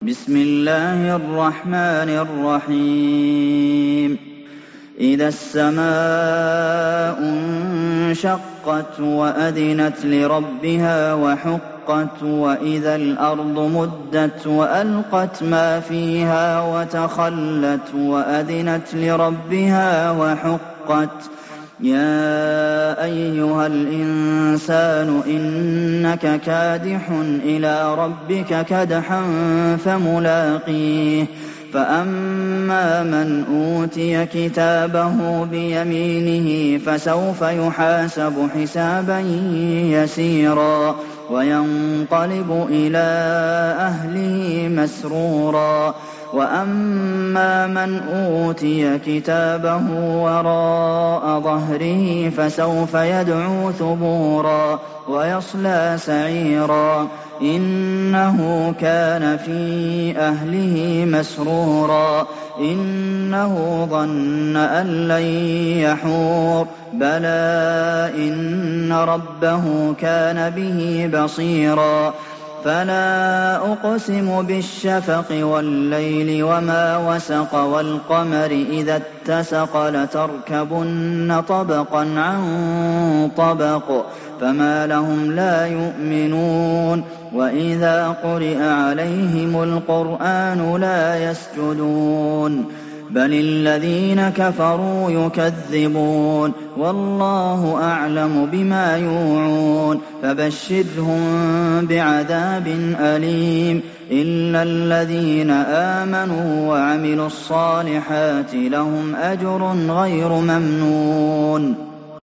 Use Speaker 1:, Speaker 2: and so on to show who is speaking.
Speaker 1: بسم الله الرحمن الرحيم إذا السماء انشقت وأذنت لربها وحقت وإذا الأرض مدت وألقت ما فيها وتخلت وأذنت لربها وحقت يا أيها الإنسان إنك كادح إلى ربك كدحا فملاقيه فأما من أوتي كتابه بيمينه فسوف يحاسب حسابا يسيرا وينقلب إلى أهله مسرورا وأما من أوتي كتابه وراء ظهره فسوف يدعو ثبورا ويصلى سعيرا إنه كان في أهله مسرورا إنه ظن أن لن يحور بلى إن ربه كان به بصيرا فلا أقسم بالشفق والليل وما وسق والقمر إذا اتسق لتركبن طبقا عن طبق فما لهم لا يؤمنون وإذا قرئ عليهم القرآن لا يسجدون بل الذين كفروا يكذبون والله أعلم بما يوعون فبشرهم بعذاب أليم إلا الذين آمنوا وعملوا الصالحات لهم أجر غير ممنون